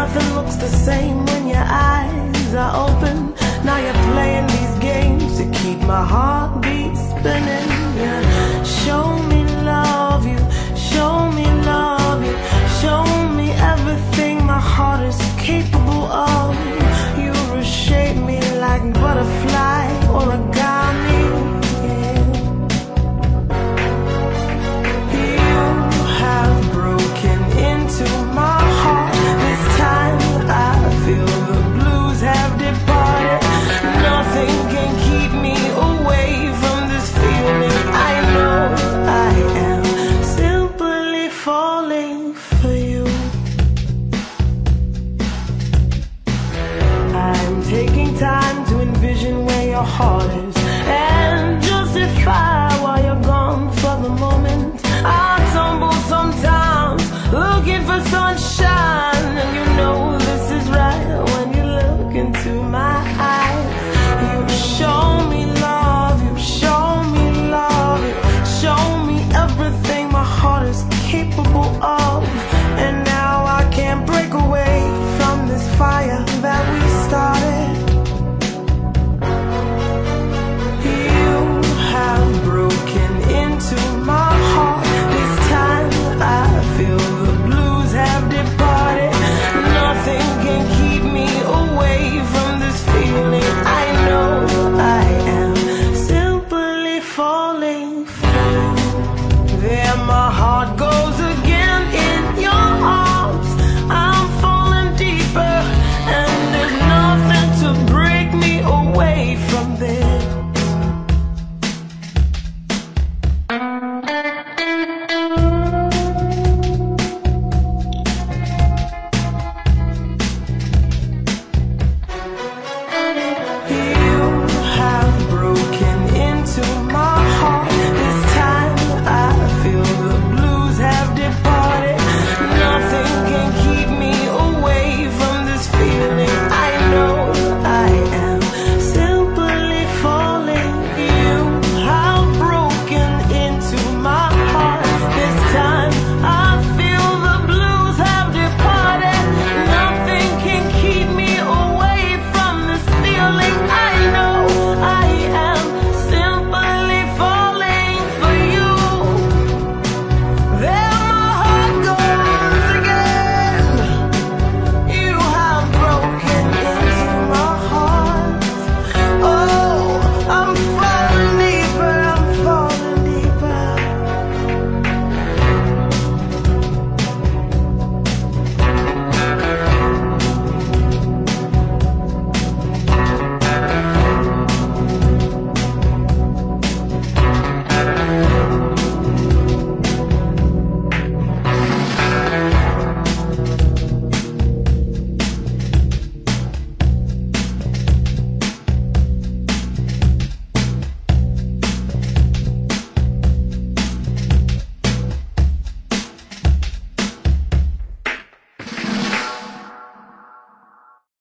Nothing looks the same when your eyes are open. Now you're playing these games to keep my heartbeat spinning. Yeah. Show me love you, show me love you, show me everything my heart is capable of. You reshape me like butterfly origami. You have broken into my heart. This time I feel the blues have departed. Nothing can keep me away from this feeling. I know I am simply falling for you. I'm taking time to envision where your heart is.